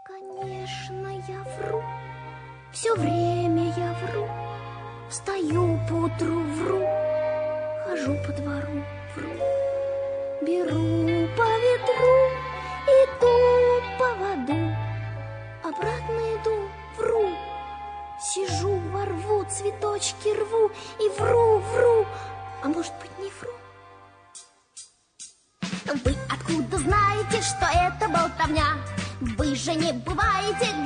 Конечно, я вру, все время я вру. Встаю поутру, вру, хожу по двору, вру. Беру по ветру, иду по воду, обратно иду, вру. Сижу во рву, цветочки рву и вру, вру. А может быть, не вру? Вы откуда знаете, что это болтовня? Вы же не бываете